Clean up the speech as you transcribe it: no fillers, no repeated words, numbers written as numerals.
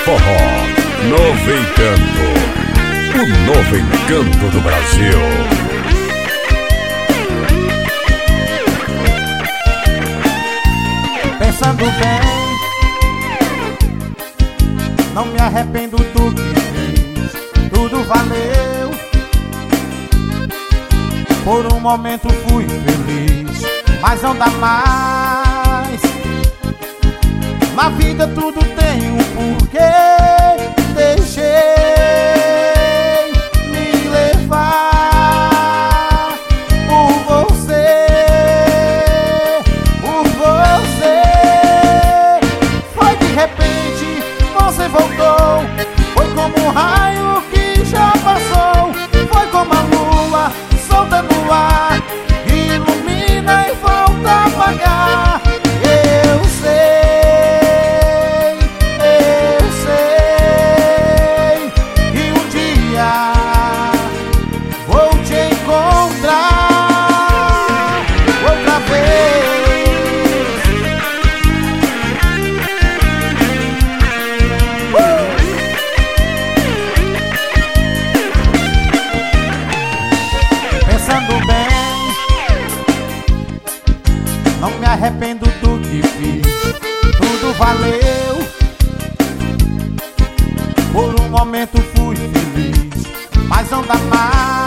Forró, novo encanto. O novo encanto do Brasil. Pensando bem, não me arrependo do que fiz. Tudo valeu. Por um momento fui feliz, mas não dá mais. Na vida tudo tem um porquê. Deixei me levar por você, por você. Foi de repente, você voltou. Foi como um raio que já passou. Foi como a lua solta no ar, ilumina e volta a apagar. Eu sei que um dia vou te encontrar outra vez. Pensando bem, não me arrependo do que fiz. Tudo valeu. Por um momento fui feliz, mas não dá mais.